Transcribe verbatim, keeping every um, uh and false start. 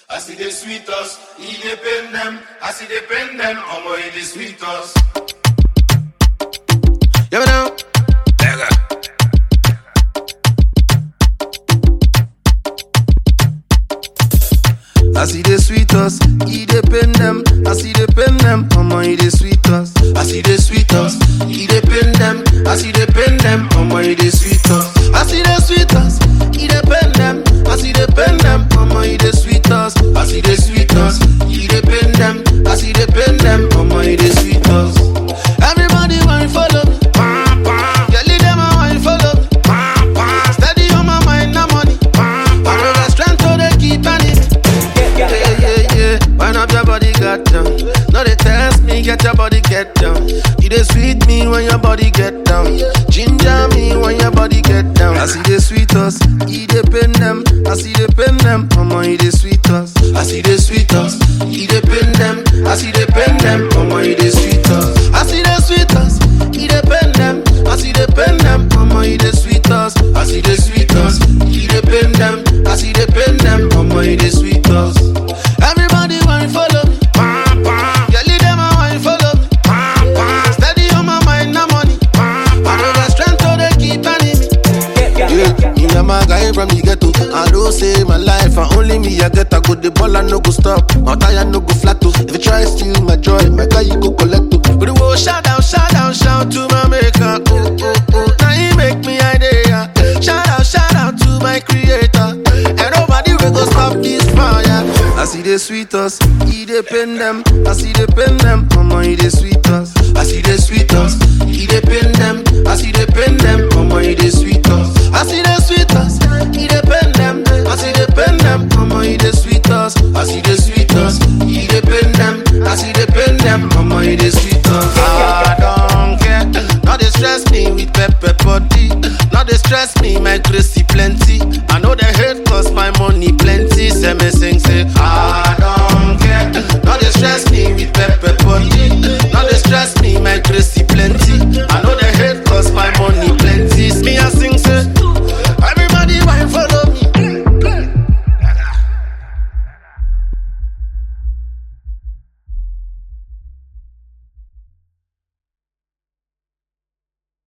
I see the sweet us, he dey pain them. I see the pain them, omo he dey sweet us. You know? I see the sweet us, he dey pain them. I see the pain them, omo he dey sweet us. I see the sweet us, he dey pain them. I see the pain them, omo he dey sweet us. I see the sweet us, he dey pain them. I see the pain them, omo he dey sweet us. I see the sweet us, he dey pain them. I see the pain them, omo he dey sweet us. Everybody want to follow me, yeah, lead them on want to follow me. Steady on my mind, no money. I know the strength so they keep on it. Yeah, yeah, yeah. Wind up your body, got down. No, they test me, get your body get down. You dey sweet me when your body get down. Ginger me when your body get down. I see the sweet us, he dey pain them. I see the pain them, omo he dey sweet us. I see the sweet us, he dey pain them. I see the pain them, omo he dey sweet us. I see the sweet us, he dey pain them. I see the pain them, omo he dey sweet us. I see the sweet us, he dey pain them. I see the pain them, omo he dey sweet us. Everybody want to follow me, yeah, lead them on want to follow me. Steady on my mind, no money. I know the strength so they keep on me. Yeah, me and my guy from the ghetto. I don't say my life, and only me I get. I go the ball and no go stop. My tire no go flat too. If you try steal my joy, my guy you go collect too. But the world shout out, shout out, shout to my maker. Oh oh oh, now he make me idea. Shout out, shout out to my creator. And nobody will go stop this fire. I see the sweet us, he dey pain them. I see the pain them, omo he dey sweet us. I see the sweet us, he dey pain them. I see the pain them, omo he dey sweet us. I see the sweet us, he dey pain them. I see the pain them, omo he dey sweet us. I see the sweet us, he dey pain them. I see the pain them, omo he dey sweet us. I don't care, now they stress me with pepper body. Now they stress me, my crazy plenty. I know they hate cause my money plenty. Say me sing say I don't care, now they stress me with pepper body.